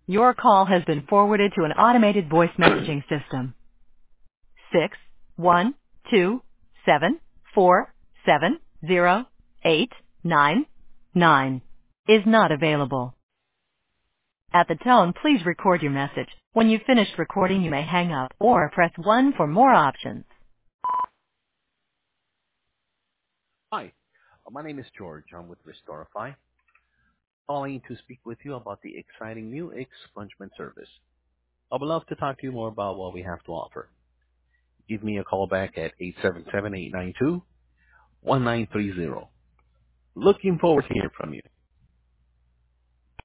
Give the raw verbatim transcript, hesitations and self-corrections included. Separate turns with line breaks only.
Your call has been forwarded to an automated voice messaging system. Six one two seven four seven zero eight nine nine is not available. At the tone, please record your message. When you've finished recording, you may hang up or press one for more options.
Hi, uh, my name is George. I'm with Restorify, calling to speak with you about the exciting new expungement service. I would love to talk to you more about what we have to offer. Give me a call back at eight seven seven, eight nine two, one nine three zero. Looking forward to hearing from you.